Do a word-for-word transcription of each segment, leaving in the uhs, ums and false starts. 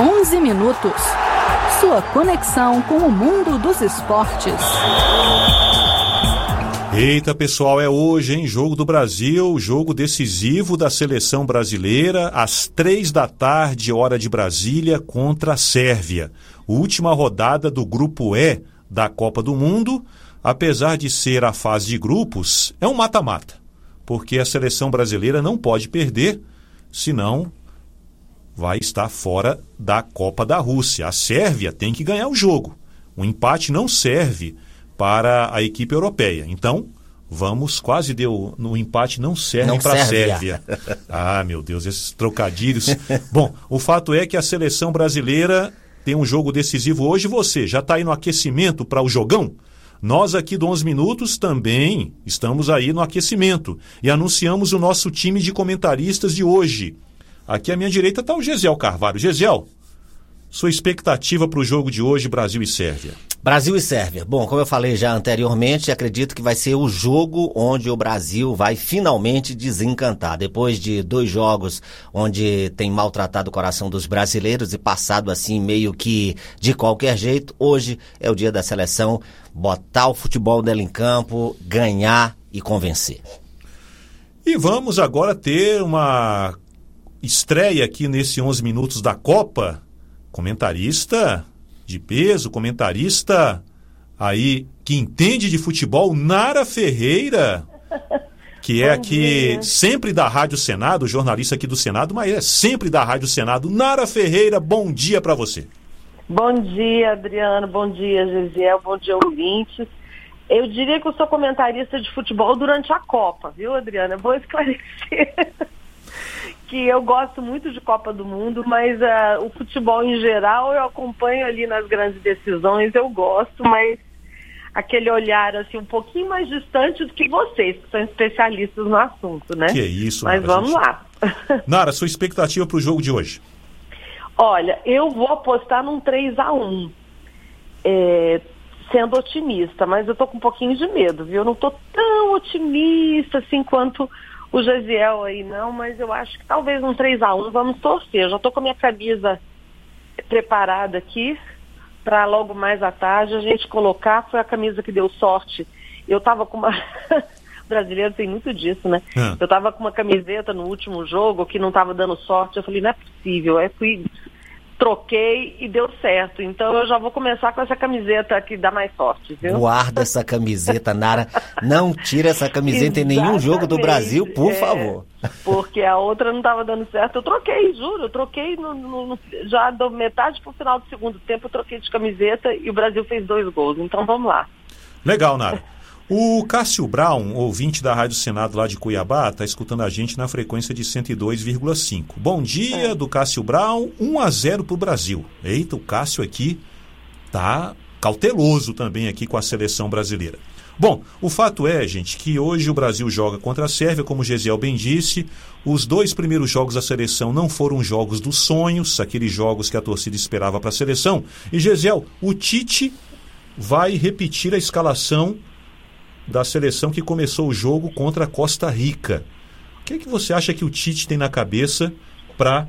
onze minutos. Sua conexão com o mundo dos esportes. Eita, pessoal, é hoje, hein? Jogo do Brasil, jogo decisivo da seleção brasileira, às três da tarde, hora de Brasília, contra a Sérvia. Última rodada do Grupo E da Copa do Mundo. Apesar de ser a fase de grupos, é um mata-mata, porque a seleção brasileira não pode perder, senão vai estar fora da Copa da Rússia. A Sérvia tem que ganhar o jogo. O empate não serve para a equipe europeia. Então, vamos, quase deu, no empate não serve para a Sérvia. Ah, meu Deus, esses trocadilhos. Bom, o fato é que a seleção brasileira tem um jogo decisivo hoje. Você já está aí no aquecimento para o jogão? Nós aqui do onze Minutos também estamos aí no aquecimento e anunciamos o nosso time de comentaristas de hoje. Aqui à minha direita está o Gesiel Carvalho. Gesiel, sua expectativa para o jogo de hoje, Brasil e Sérvia? Brasil e Sérvia. Bom, como eu falei já anteriormente, acredito que vai ser o jogo onde o Brasil vai finalmente desencantar. Depois de dois jogos onde tem maltratado o coração dos brasileiros e passado assim meio que de qualquer jeito, hoje é o dia da seleção botar o futebol dela em campo, ganhar e convencer. E vamos agora ter uma estreia aqui nesse onze Minutos da Copa. Comentarista de peso, comentarista aí que entende de futebol, Nara Ferreira, que é aqui sempre da Rádio Senado, jornalista aqui do Senado, mas é sempre da Rádio Senado. Nara Ferreira, bom dia para você. Bom dia, Adriano, bom dia, Gesiel, bom dia, ouvintes. Eu diria que eu sou comentarista de futebol durante a Copa, viu, Adriano? Eu vou esclarecer que eu gosto muito de Copa do Mundo, mas uh, o futebol em geral eu acompanho ali nas grandes decisões, eu gosto, mas aquele olhar assim um pouquinho mais distante do que vocês, que são especialistas no assunto, né? Que é isso, mas Nara, vamos gente... lá. Nara, sua expectativa para o jogo de hoje? Olha, eu vou apostar num três a um, é, sendo otimista, mas eu tô com um pouquinho de medo, viu? Eu não tô tão otimista assim quanto o Gesiel aí não, mas eu acho que talvez um três a um, vamos torcer. Eu já tô com a minha camisa preparada aqui para logo mais à tarde a gente colocar. Foi a camisa que deu sorte. Eu tava com uma... brasileiro tem muito disso, né? É. Eu tava com uma camiseta no último jogo que não tava dando sorte. Eu falei, não é possível. Aí fui, troquei e deu certo. Então eu já vou começar com essa camiseta que dá mais sorte, viu? Guarda essa camiseta, Nara. Não tira essa camiseta em nenhum jogo do Brasil, por é, favor. Porque a outra não estava dando certo. Eu troquei, juro. Eu troquei no, no, já do metade pro final do segundo tempo. Eu troquei de camiseta e o Brasil fez dois gols. Então vamos lá. Legal, Nara. O Cássio Brown, ouvinte da Rádio Senado lá de Cuiabá, está escutando a gente na frequência de cento e dois vírgula cinco. Bom dia, é. do Cássio Brown, um a zero para o Brasil. Eita, o Cássio aqui tá cauteloso também aqui com a seleção brasileira. Bom, o fato é, gente, que hoje o Brasil joga contra a Sérvia, como o Gesiel bem disse. Os dois primeiros jogos da seleção não foram jogos dos sonhos, aqueles jogos que a torcida esperava para a seleção. E, Gesiel, o Tite vai repetir a escalação da seleção que começou o jogo contra a Costa Rica. O que é que você acha que o Tite tem na cabeça para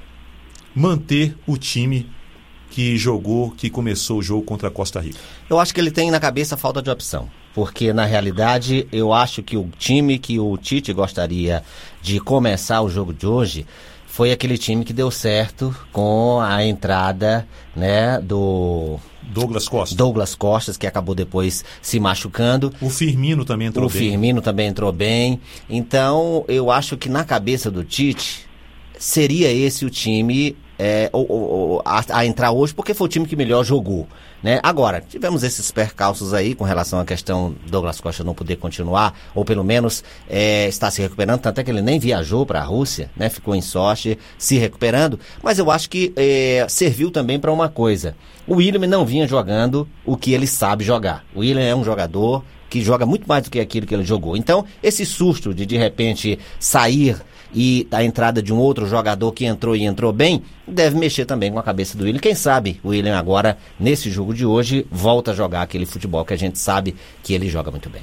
manter o time que jogou, que começou o jogo contra a Costa Rica? Eu acho que ele tem na cabeça a falta de opção, porque na realidade eu acho que o time que o Tite gostaria de começar o jogo de hoje foi aquele time que deu certo com a entrada, né, do Douglas Costa. Douglas Costa, que acabou depois se machucando. O Firmino também entrou o bem. O Firmino também entrou bem. Então, eu acho que na cabeça do Tite seria esse o time é, ou, ou, a, a entrar hoje, porque foi o time que melhor jogou, né? Agora, tivemos esses percalços aí com relação à questão do Douglas Costa não poder continuar, ou pelo menos é, estar se recuperando, tanto é que ele nem viajou para a Rússia, né? Ficou em Sochi, se recuperando, mas eu acho que é, serviu também para uma coisa. O William não vinha jogando o que ele sabe jogar. O William é um jogador que joga muito mais do que aquilo que ele jogou. Então, esse susto de de repente sair e a entrada de um outro jogador que entrou e entrou bem, deve mexer também com a cabeça do William. Quem sabe o William agora, nesse jogo de hoje, volta a jogar aquele futebol que a gente sabe que ele joga muito bem.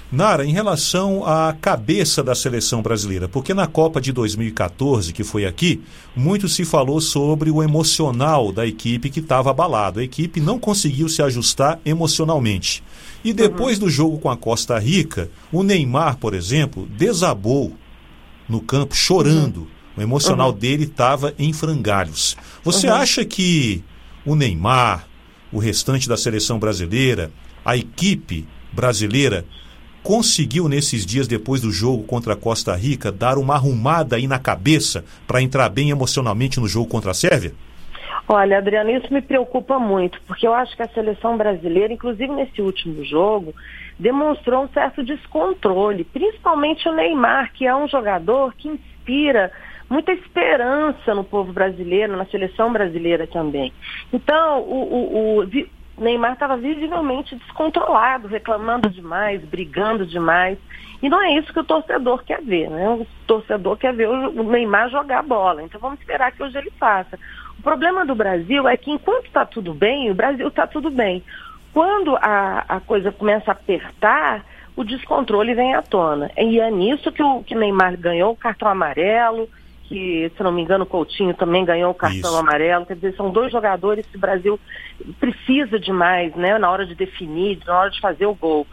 Nara, em relação à cabeça da seleção brasileira, porque na Copa de dois mil e quatorze, que foi aqui, muito se falou sobre o emocional da equipe que estava abalado. A equipe não conseguiu se ajustar emocionalmente. E depois uhum. do jogo com a Costa Rica, o Neymar, por exemplo, desabou no campo chorando. Uhum. O emocional uhum. dele estava em frangalhos. Você uhum. acha que o Neymar, o restante da seleção brasileira, a equipe brasileira, conseguiu nesses dias depois do jogo contra a Costa Rica dar uma arrumada aí na cabeça para entrar bem emocionalmente no jogo contra a Sérvia? Olha, Adriano, isso me preocupa muito, porque eu acho que a seleção brasileira, inclusive nesse último jogo, demonstrou um certo descontrole, principalmente o Neymar, que é um jogador que inspira muita esperança no povo brasileiro, na seleção brasileira também. Então, o, o, o Neymar estava visivelmente descontrolado, reclamando demais, brigando demais. E não é isso que o torcedor quer ver, né? O torcedor quer ver o Neymar jogar bola. Então vamos esperar que hoje ele faça. O problema do Brasil é que enquanto está tudo bem, o Brasil está tudo bem. Quando a, a coisa começa a apertar, o descontrole vem à tona. E é nisso que o que Neymar ganhou o cartão amarelo, que, se não me engano, o Coutinho também ganhou o cartão Isso. amarelo. Quer dizer, são dois jogadores que o Brasil precisa demais, né, na hora de definir, na hora de fazer o gol.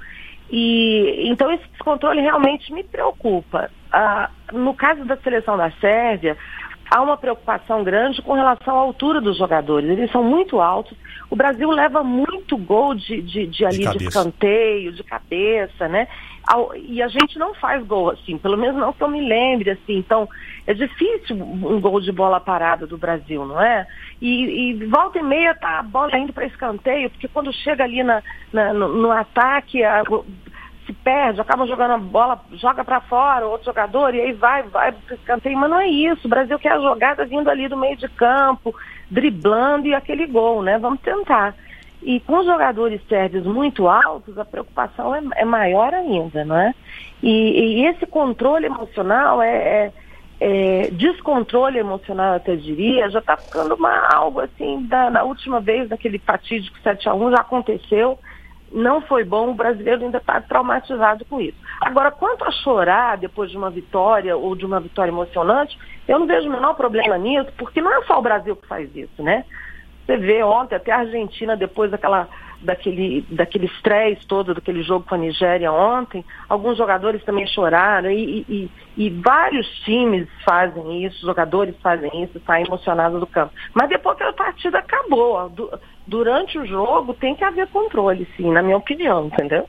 E então esse descontrole realmente me preocupa. Ah, no caso da seleção da Sérvia, há uma preocupação grande com relação à altura dos jogadores. Eles são muito altos. O Brasil leva muito gol de, de, de ali de, de escanteio, de cabeça, né? E a gente não faz gol assim, pelo menos não que eu me lembre assim. Então, é difícil um gol de bola parada do Brasil, não é? E, e volta e meia tá a bola indo para escanteio, porque quando chega ali na, na, no, no ataque, a, se perde, acaba jogando a bola, joga para fora, outro jogador, e aí vai, vai para escanteio. Mas não é isso. O Brasil quer a jogada vindo ali do meio de campo, driblando e aquele gol, né? Vamos tentar. E com os jogadores sérvios muito altos, a preocupação é, é maior ainda, não é? E, e esse controle emocional, é, é, é descontrole emocional, eu até diria, já está ficando uma, algo assim, da, na última vez, daquele fatídico sete a um, já aconteceu, não foi bom, o brasileiro ainda está traumatizado com isso. Agora, quanto a chorar depois de uma vitória ou de uma vitória emocionante, eu não vejo o menor problema nisso, porque não é só o Brasil que faz isso, né? Você vê ontem, até a Argentina, depois daquela, daquele, daquele estresse todo, daquele jogo com a Nigéria ontem, alguns jogadores também choraram e, e, e vários times fazem isso, jogadores fazem isso, saem emocionados do campo. Mas depois que a partida acabou, ó, du, durante o jogo tem que haver controle, sim, na minha opinião, entendeu?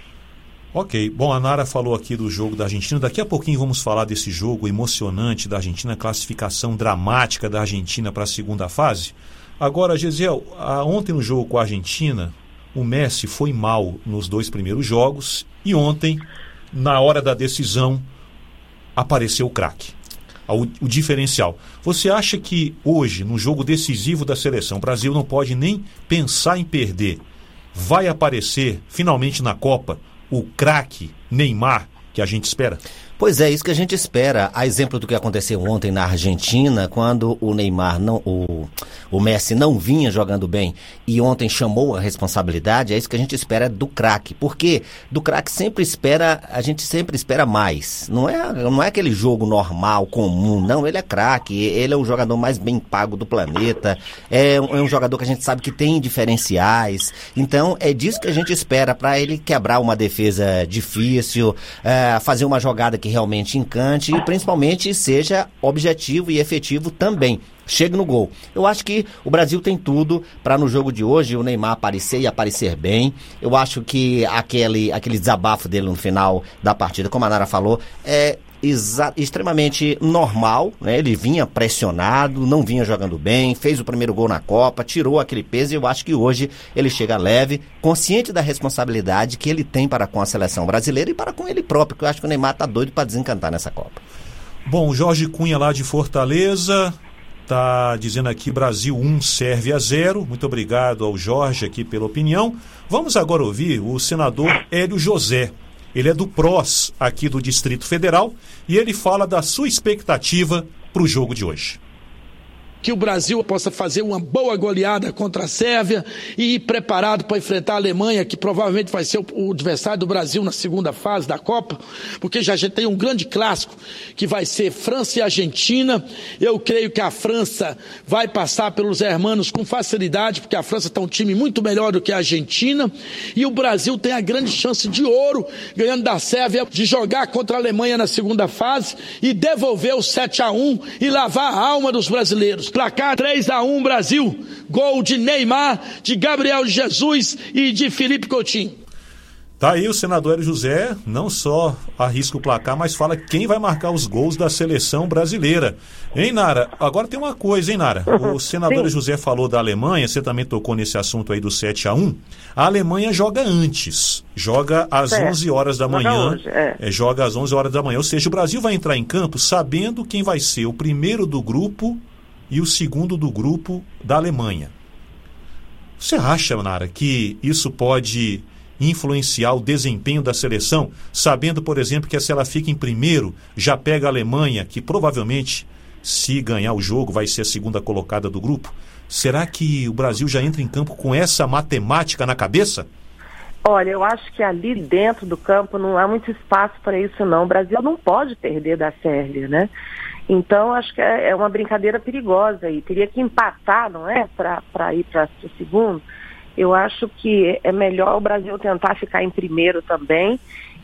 Ok, bom, a Nara falou aqui do jogo da Argentina, daqui a pouquinho vamos falar desse jogo emocionante da Argentina, classificação dramática da Argentina para a segunda fase. Agora, Gesiel, ontem no jogo com a Argentina, o Messi foi mal nos dois primeiros jogos e ontem, na hora da decisão, apareceu o craque, o, o diferencial. Você acha que hoje, no jogo decisivo da seleção, o Brasil não pode nem pensar em perder, vai aparecer finalmente na Copa o craque Neymar que a gente espera? Pois é, isso que a gente espera. A exemplo do que aconteceu ontem na Argentina, quando o Neymar, não, o, o Messi não vinha jogando bem e ontem chamou a responsabilidade, é isso que a gente espera do craque. Porque do craque sempre espera, a gente sempre espera mais. Não é, não é aquele jogo normal, comum, não, ele é craque, ele é o jogador mais bem pago do planeta, é um, é um jogador que a gente sabe que tem diferenciais. Então é disso que a gente espera, para ele quebrar uma defesa difícil, é, fazer uma jogada que realmente encante e principalmente seja objetivo e efetivo também. Chegue no gol. Eu acho que o Brasil tem tudo para no jogo de hoje o Neymar aparecer e aparecer bem. Eu acho que aquele, aquele desabafo dele no final da partida, como a Nara falou, é exa- extremamente normal, né? Ele vinha pressionado, não vinha jogando bem, fez o primeiro gol na Copa, tirou aquele peso e eu acho que hoje ele chega leve, consciente da responsabilidade que ele tem para com a seleção brasileira e para com ele próprio, que eu acho que o Neymar tá doido para desencantar nessa Copa. Bom, o Jorge Cunha lá de Fortaleza está dizendo aqui Brasil um, Sérvia zero. Muito obrigado ao Jorge aqui pela opinião. Vamos agora ouvir o senador Hélio José. Ele é do P R O S aqui do Distrito Federal e ele fala da sua expectativa para o jogo de hoje. que o Brasil possa fazer uma boa goleada contra a Sérvia e ir preparado para enfrentar a Alemanha, que provavelmente vai ser o adversário do Brasil na segunda fase da Copa, porque já a gente tem um grande clássico que vai ser França e Argentina. Eu creio que a França vai passar pelos hermanos com facilidade, porque a França está um time muito melhor do que a Argentina, e o Brasil tem a grande chance de ouro, ganhando da Sérvia, de jogar contra a Alemanha na segunda fase e devolver o sete a um e lavar a alma dos brasileiros. Placar três a um Brasil, gol de Neymar, de Gabriel Jesus e de Felipe Coutinho. Tá aí o senador Hélio José, não só arrisca o placar, mas fala quem vai marcar os gols da seleção brasileira. Hein, Nara? Agora tem uma coisa, hein, Nara? O senador Hélio José falou da Alemanha, você também tocou nesse assunto aí do sete a um. A Alemanha joga antes, joga às é, onze horas da manhã, hoje, é. É, joga às onze horas da manhã, ou seja, o Brasil vai entrar em campo sabendo quem vai ser o primeiro do grupo e o segundo do grupo da Alemanha. Você acha, Nara, que isso pode influenciar o desempenho da seleção, sabendo, por exemplo, que se ela fica em primeiro, já pega a Alemanha, que provavelmente, se ganhar o jogo, vai ser a segunda colocada do grupo? Será que o Brasil já entra em campo com essa matemática na cabeça? Olha, eu acho que ali dentro do campo não há muito espaço para isso, não. O Brasil não pode perder da Sérvia, né? Então, acho que é uma brincadeira perigosa e teria que empatar, não é? Para ir para o segundo. Eu acho que é melhor o Brasil tentar ficar em primeiro também,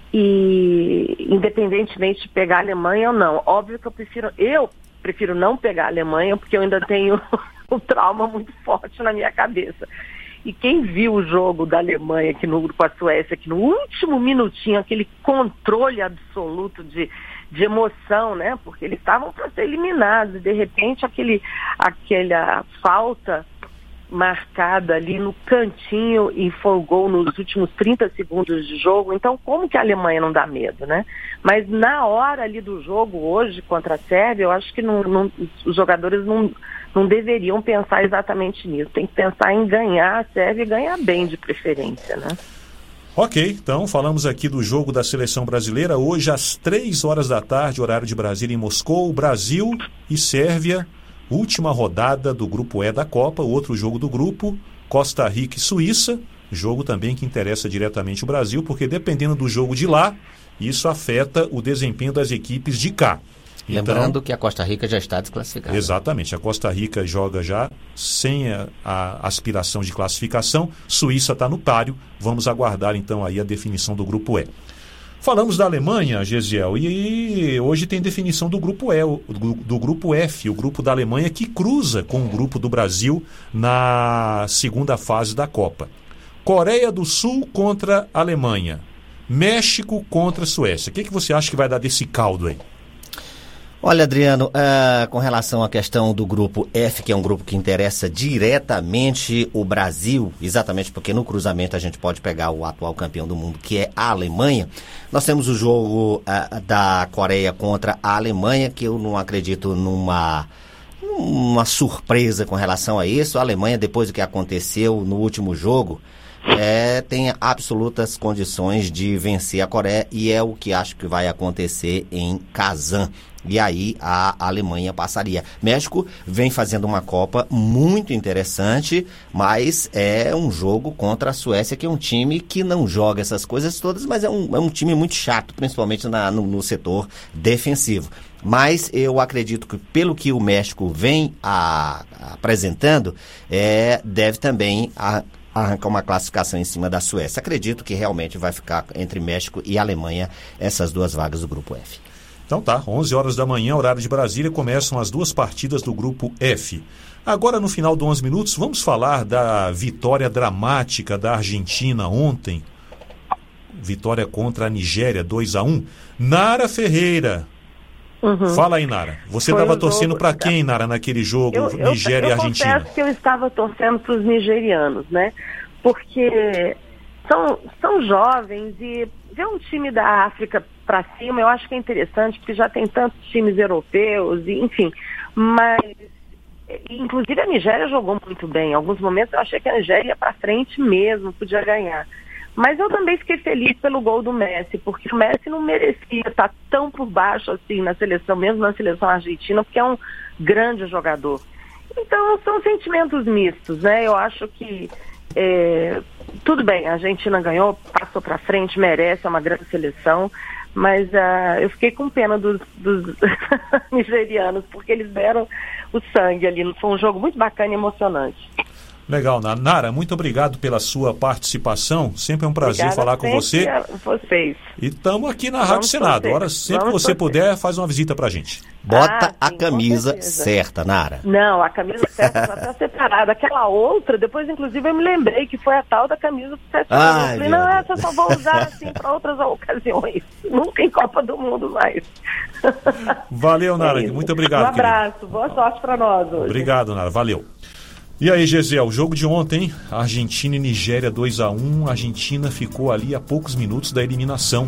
e independentemente de pegar a Alemanha ou não. Óbvio que eu prefiro, eu prefiro não pegar a Alemanha, porque eu ainda tenho um trauma muito forte na minha cabeça. E quem viu o jogo da Alemanha aqui no grupo, a Suécia, que no último minutinho, aquele controle absoluto de, de emoção, né? Porque eles estavam para ser eliminados, e de repente aquele, aquela falta marcada ali no cantinho e foi o gol nos últimos trinta segundos de jogo. Então, como que a Alemanha não dá medo, né? Mas na hora ali do jogo, hoje, contra a Sérvia, eu acho que não, não, os jogadores não, não deveriam pensar exatamente nisso. Tem que pensar em ganhar a Sérvia e ganhar bem, de preferência, né? Ok, então falamos aqui do jogo da seleção brasileira. Hoje, às três horas da tarde, horário de Brasília, em Moscou, Brasil e Sérvia. Última rodada do grupo E da Copa, o outro jogo do grupo, Costa Rica e Suíça, jogo também que interessa diretamente o Brasil, porque dependendo do jogo de lá, isso afeta o desempenho das equipes de cá. Lembrando então, que a Costa Rica já está desclassificada. Exatamente, a Costa Rica joga já sem a, a aspiração de classificação, Suíça está no páreo, vamos aguardar então aí a definição do grupo E. Falamos da Alemanha, Gesiel, e hoje tem definição do grupo E, do, do grupo F, o grupo da Alemanha, que cruza com o grupo do Brasil na segunda fase da Copa. Coreia do Sul contra Alemanha, México contra Suécia. O que, que você acha que vai dar desse caldo aí? Olha, Adriano, uh, com relação à questão do grupo F, que é um grupo que interessa diretamente o Brasil, exatamente porque no cruzamento a gente pode pegar o atual campeão do mundo, que é a Alemanha. Nós temos o jogo uh, da Coreia contra a Alemanha, que eu não acredito numa, numa surpresa com relação a isso. A Alemanha, depois do que aconteceu no último jogo, É, tem absolutas condições de vencer a Coreia, e é o que acho que vai acontecer em Kazan. E aí a Alemanha passaria. México vem fazendo uma Copa muito interessante, mas é um jogo contra a Suécia, que é um time que não joga essas coisas todas, mas é um, é um time muito chato, principalmente na, no, no setor defensivo. Mas eu acredito que, pelo que o México vem a, a, apresentando, é, deve também a, arrancar uma classificação em cima da Suécia. Acredito que realmente vai ficar entre México e Alemanha essas duas vagas do grupo F. Então tá, onze horas da manhã, horário de Brasília, começam as duas partidas do grupo F. Agora, no final do onze minutos, vamos falar da vitória dramática da Argentina ontem. Vitória contra a Nigéria, dois a um. Nara Ferreira. Uhum. Fala aí, Nara. Você estava torcendo para quem, Nara, naquele jogo eu, eu, Nigéria eu, eu e Argentina? Eu confesso que eu estava torcendo para os nigerianos, né? Porque são, são jovens e ver um time da África para cima eu acho que é interessante, porque já tem tantos times europeus, e, enfim. Mas, inclusive, a Nigéria jogou muito bem. Em alguns momentos eu achei que a Nigéria ia para frente mesmo, podia ganhar. Mas eu também fiquei feliz pelo gol do Messi, porque o Messi não merecia estar tão por baixo assim na seleção, mesmo na seleção argentina, porque é um grande jogador. Então, são sentimentos mistos, né? Eu acho que, é, tudo bem, a Argentina ganhou, passou para frente, merece, é uma grande seleção, mas uh, eu fiquei com pena dos, dos nigerianos, porque eles deram o sangue ali. Foi um jogo muito bacana e emocionante. Legal, Nara, muito obrigado pela sua participação. Sempre é um prazer Obrigada falar com você. A vocês. E estamos aqui na Rádio Senado. Agora, sempre que você puder, faz uma visita pra gente. Bota ah, a sim, camisa certa, Nara. Não, a camisa certa já está separada. Aquela outra, depois, inclusive, eu me lembrei que foi a tal da camisa sete. Eu falei, não, essa eu só vou usar assim para outras ocasiões. Nunca em Copa do Mundo mais. Valeu, Nara. É muito obrigado. Um abraço. Querido. Boa sorte para nós hoje. Obrigado, Nara. Valeu. E aí, Gisele, o jogo de ontem, Argentina e Nigéria dois a um, a Argentina ficou ali a poucos minutos da eliminação.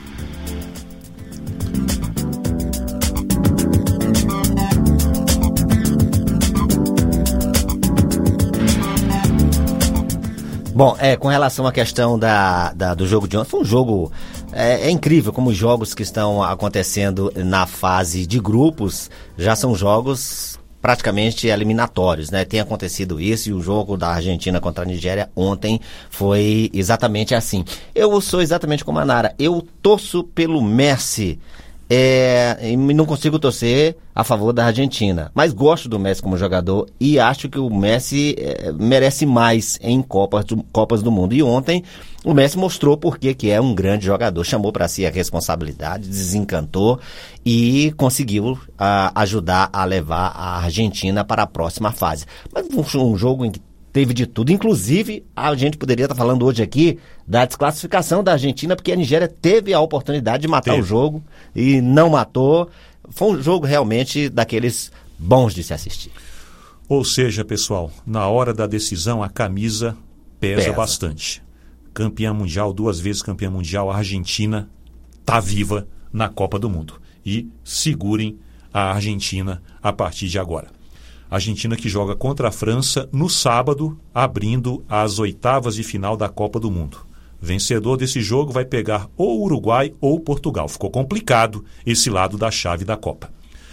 Bom, é, com relação à questão da, da, do jogo de ontem, foi um jogo, é, é incrível como os jogos que estão acontecendo na fase de grupos já são jogos praticamente eliminatórios, né? Tem acontecido isso e o jogo da Argentina contra a Nigéria ontem foi exatamente assim. Eu sou exatamente como a Nara, eu torço pelo Messi, é, e não consigo torcer a favor da Argentina, mas gosto do Messi como jogador e acho que o Messi é, merece mais em Copas do, Copas do Mundo. E ontem o Messi mostrou por que que é um grande jogador, chamou para si a responsabilidade, desencantou e conseguiu a, ajudar a levar a Argentina para a próxima fase. Mas um, um jogo em que teve de tudo, inclusive a gente poderia estar falando hoje aqui da desclassificação da Argentina, porque a Nigéria teve a oportunidade de matar teve. o jogo e não matou. Foi um jogo realmente daqueles bons de se assistir. Ou seja, pessoal, na hora da decisão a camisa pesa, pesa. bastante. Campeã mundial, duas vezes campeã mundial, a Argentina está viva na Copa do Mundo. E segurem a Argentina a partir de agora. A Argentina que joga contra a França no sábado, abrindo as oitavas de final da Copa do Mundo. Vencedor desse jogo vai pegar ou Uruguai ou Portugal. Ficou complicado esse lado da chave da Copa.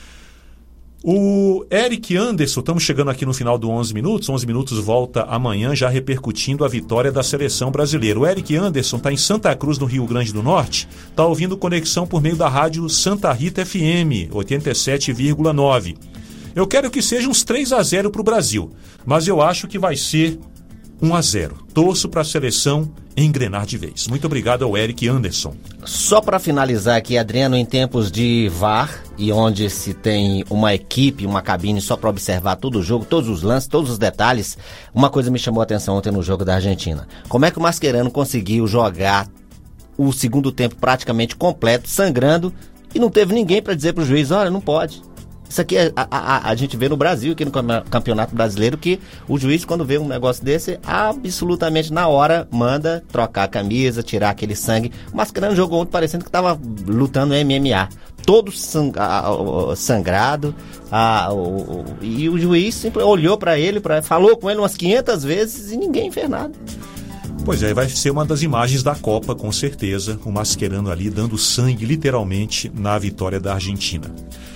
O Eric Anderson, estamos chegando aqui no final do onze minutos. onze minutos volta amanhã, já repercutindo a vitória da seleção brasileira. O Eric Anderson está em Santa Cruz, no Rio Grande do Norte. Está ouvindo Conexão por meio da rádio Santa Rita F M, oitenta e sete vírgula nove. Eu quero que seja uns três a zero para o Brasil, mas eu acho que vai ser um a zero. Torço para a seleção engrenar de vez. Muito obrigado ao Eric Anderson. Só para finalizar aqui, Adriano, em tempos de V A R e onde se tem uma equipe, uma cabine só para observar todo o jogo, todos os lances, todos os detalhes, uma coisa me chamou a atenção ontem no jogo da Argentina. Como é que o Mascherano conseguiu jogar o segundo tempo praticamente completo, sangrando, e não teve ninguém para dizer para o juiz, olha, não pode. Isso aqui a, a, a, a gente vê no Brasil, aqui no Campeonato Brasileiro, que o juiz, quando vê um negócio desse, absolutamente na hora manda trocar a camisa, tirar aquele sangue. O Mascherano jogou ontem parecendo que estava lutando M M A. Todo sang, a, a, sangrado. A, o, o, e o juiz sempre olhou para ele, pra, falou com ele umas quinhentas vezes e ninguém fez nada. Pois é, vai ser uma das imagens da Copa, com certeza. O Mascherano ali dando sangue, literalmente, na vitória da Argentina.